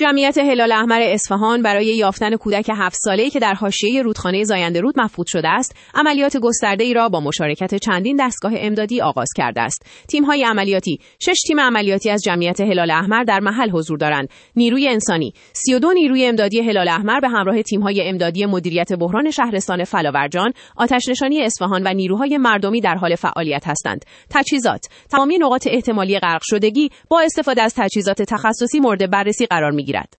جمعیت هلال احمر اصفهان برای یافتن کودک 7 ساله‌ای که در حاشیه رودخانه زاینده رود مفقود شده است، عملیات گسترده‌ای را با مشارکت چندین دستگاه امدادی آغاز کرده است. تیم‌های عملیاتی، 6 تیم عملیاتی از جمعیت هلال احمر در محل حضور دارند. نیروی انسانی، 32 نیروی امدادی هلال احمر به همراه تیم‌های امدادی مدیریت بحران شهرستان فلاورجان، آتش‌نشانی اصفهان و نیروهای مردمی در حال فعالیت هستند. تجهیزات، تمامی نقاط احتمالی غرق شدگی با استفاده از تجهیزات تخصصی مورد بررسی قرار می‌گیرد.